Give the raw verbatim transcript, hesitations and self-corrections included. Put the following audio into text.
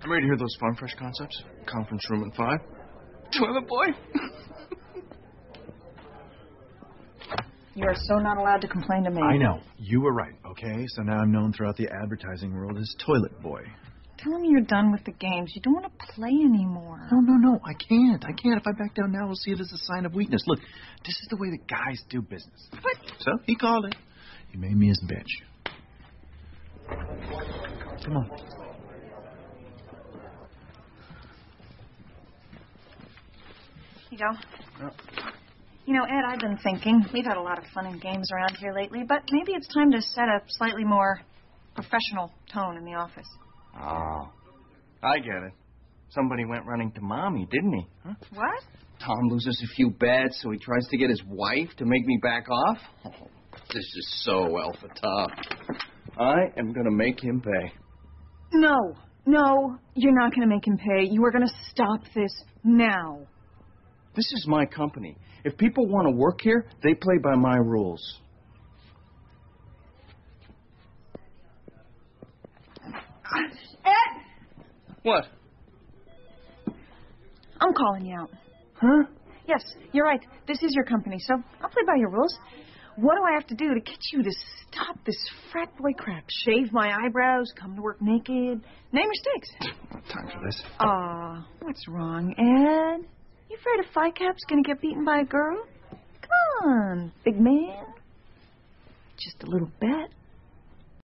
I'm ready to hear those Farm Fresh concepts. Conference room at five. Toilet boy. You are so not allowed to complain to me. I know. You were right, okay? So now I'm known throughout the advertising world as Toilet Boy. Tell him you're done with the games. You don't want to play anymore. No, no, no. I can't. I can't. If I back down now, we'll see it as a sign of weakness. Look, this is the way that guys do business. But... So he called it. He made me his bitch. Come on. Here you go. Oh. You know, Ed, I've been thinking, we've had a lot of fun and games around here lately, but maybe it's time to set a slightly more professional tone in the office. Oh, I get it. Somebody went running to Mommy, didn't he? Huh? What? Tom loses a few bets, so he tries to get his wife to make me back off? Oh, this is so alpha top. I am going to make him pay. No, no, you're not going to make him pay. You are going to stop this now. This is my company. If people want to work here, they play by my rules. Ed! What? I'm calling you out. Huh? Yes, you're right. This is your company, so I'll play by your rules. What do I have to do to get you to stop this frat boy crap? Shave my eyebrows, come to work naked, name your stakes. No time for this. Aw, uh, what's wrong, Ed? You afraid a Phi Cap's gonna get beaten by a girl? Come on, big man. Just a little bet.